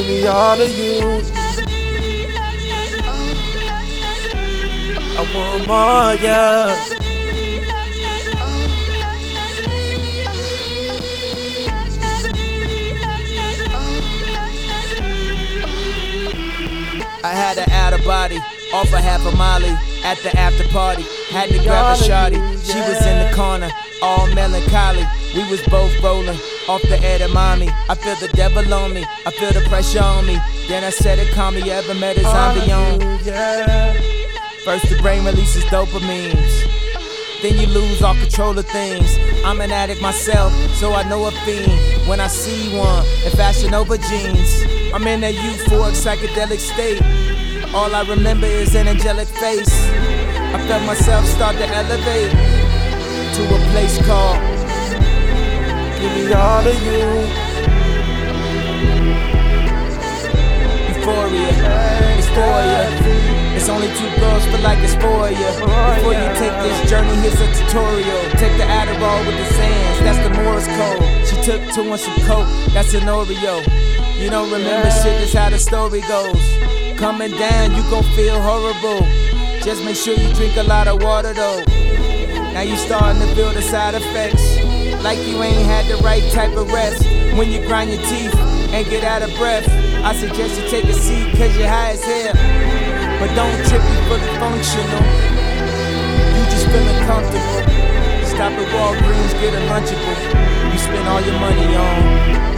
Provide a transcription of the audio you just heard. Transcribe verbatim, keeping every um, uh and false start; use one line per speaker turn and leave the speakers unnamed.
Give me all of you. I want more, yeah.
I had to add a body, off a half a molly, at the after party. Had to grab a shawty, she was in the corner, all melancholy. We was both rolling, off the edamame. I feel the devil on me, I feel the pressure on me. Then I said it, call me, you ever met a zombie on? First the brain releases dopamines, then you lose all control of things. I'm an addict myself, so I know a fiend when I see one in Fashion Nova jeans. I'm in that euphoric psychedelic state. All I remember is an angelic face. I felt myself start to elevate to a place called
Give me all of you.
Euphoria, it's for ya. It's only two girls, feel like it's for ya. Before you take this journey, here's a tutorial. Take the Adderall with the sands, that's the Morse code. She took two and some coke, that's an Oreo. You don't remember shit, that's how the story goes. Coming down, you gon' feel horrible. Just make sure you drink a lot of water though. Now you starting to feel the side effects, like you ain't had the right type of rest. When you grind your teeth and get out of breath, I suggest you take a seat cause you're high as hell. But don't trip, you fully functional. You just feeling comfortable. Stop at Walgreens, get a Lunchable. You spend all your money on